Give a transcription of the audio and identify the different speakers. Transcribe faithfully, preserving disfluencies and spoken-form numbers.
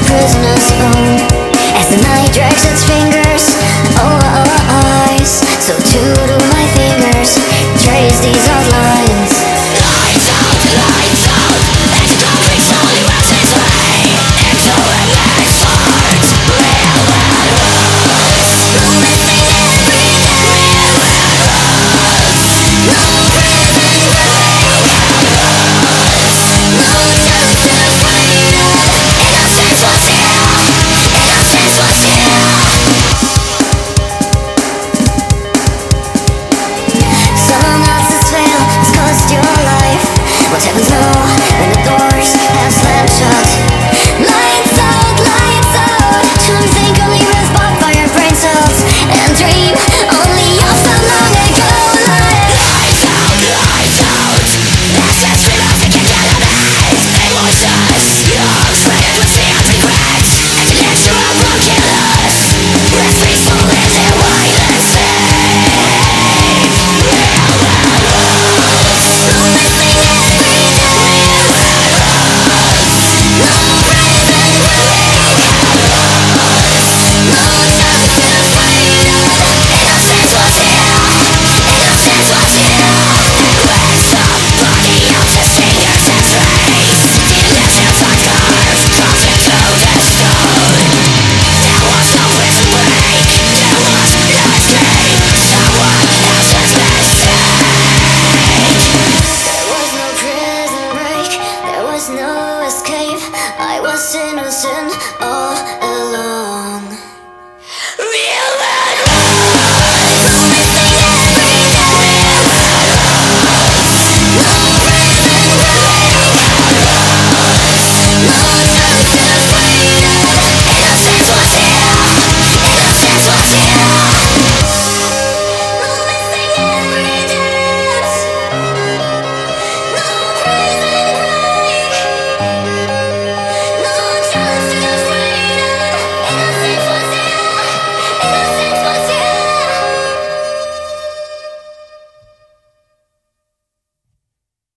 Speaker 1: prisoner's phone as the night drags its fingers over our eyes. So true to my fingers, trace these outlines. Lights out, lights out, and the concrete slowly works its way into a next heart. Real bad roots, missing and breathing real bad roots. No prison but vacant roots. No justice waited. Innocence was here. Innocence was here. Someone else's fail has cost your life. What happens now?